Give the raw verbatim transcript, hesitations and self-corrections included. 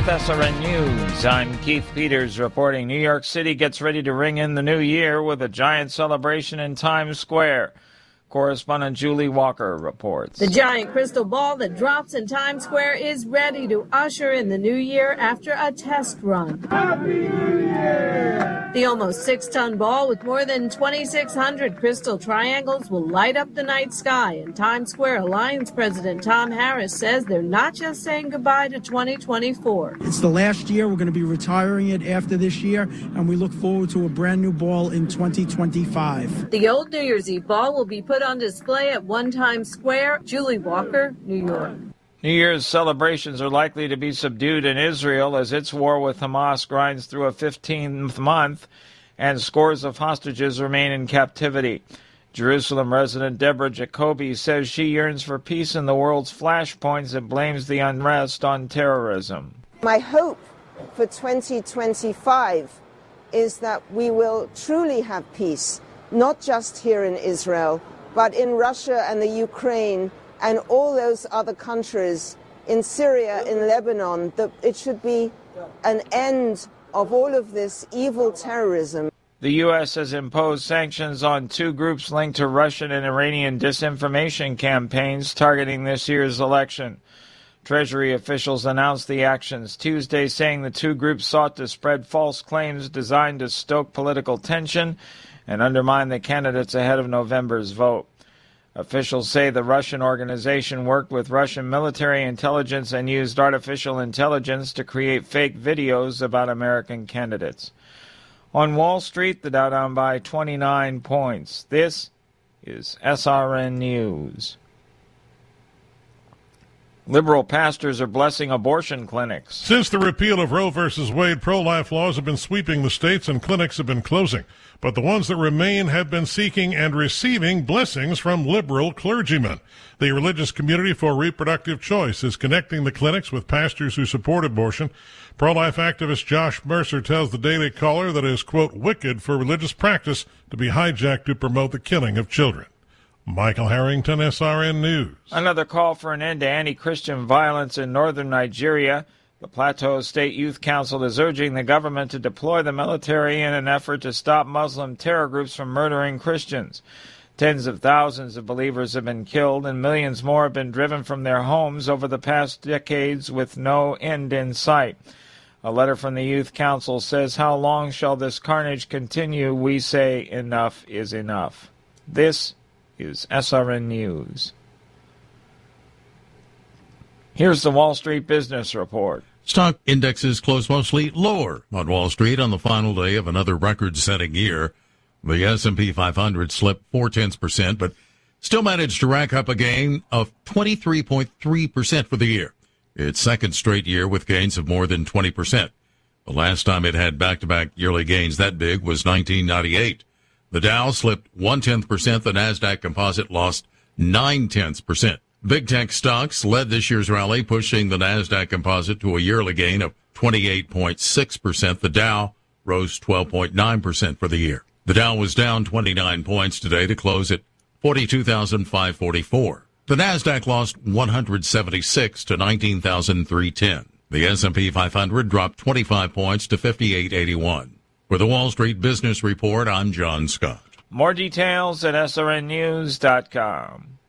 With S R N News, I'm Keith Peters reporting New York City gets ready to ring in the new year with a giant celebration in Times Square. Correspondent Julie Walker reports. The giant crystal ball that drops in Times Square is ready to usher in the new year after a test run. Happy New Year! The almost six-ton ball with more than twenty-six hundred crystal triangles will light up the night sky, and Times Square Alliance President Tom Harris says they're not just saying goodbye to twenty twenty-four. It's the last year. We're going to be retiring it after this year, and we look forward to a brand new ball in twenty twenty-five. The old New Year's Eve ball will be put on display at One Times Square. Julie Walker, New York. New Year's celebrations are likely to be subdued in Israel as its war with Hamas grinds through a fifteenth month and scores of hostages remain in captivity. Jerusalem resident Deborah Jacoby says she yearns for peace in the world's flashpoints and blames the unrest on terrorism. My hope for twenty twenty-five is that we will truly have peace, not just here in Israel, but in Russia and the Ukraine and all those other countries, in Syria, in Lebanon, that it should be an end of all of this evil terrorism. The U S has imposed sanctions on two groups linked to Russian and Iranian disinformation campaigns targeting this year's election. Treasury officials announced the actions Tuesday, saying the two groups sought to spread false claims designed to stoke political tension and undermine the candidates ahead of November's vote. Officials say the Russian organization worked with Russian military intelligence and used artificial intelligence to create fake videos about American candidates. On Wall Street, the Dow down by twenty-nine points. This is S R N News. Liberal pastors are blessing abortion clinics. Since the repeal of Roe v. Wade, pro-life laws have been sweeping the states and clinics have been closing. But the ones that remain have been seeking and receiving blessings from liberal clergymen. The Religious Community for Reproductive Choice is connecting the clinics with pastors who support abortion. Pro-life activist Josh Mercer tells the Daily Caller that it is, quote, wicked for religious practice to be hijacked to promote the killing of children. Michael Harrington, S R N News. Another call for an end to anti-Christian violence in northern Nigeria. The Plateau State Youth Council is urging the government to deploy the military in an effort to stop Muslim terror groups from murdering Christians. Tens of thousands of believers have been killed and millions more have been driven from their homes over the past decades with no end in sight. A letter from the Youth Council says, "How long shall this carnage continue? We say enough is enough." This is S R N News. Here's the Wall Street Business Report. Stock indexes closed mostly lower on Wall Street on the final day of another record-setting year. The S and P five hundred slipped four-tenths percent, but still managed to rack up a gain of twenty-three point three percent for the year. Its second straight year with gains of more than twenty percent. The last time it had back-to-back yearly gains that big was nineteen ninety-eight. The Dow slipped one-tenth percent. The NASDAQ Composite lost nine-tenths percent. Big tech stocks led this year's rally, pushing the NASDAQ Composite to a yearly gain of twenty-eight point six percent. The Dow rose twelve point nine percent for the year. The Dow was down twenty-nine points today to close at forty-two thousand five hundred forty-four. The NASDAQ lost one hundred seventy-six to nineteen thousand three hundred ten. The S and P five hundred dropped twenty-five points to fifty-eight eighty-one. For the Wall Street Business Report, I'm John Scott. More details at S R N news dot com.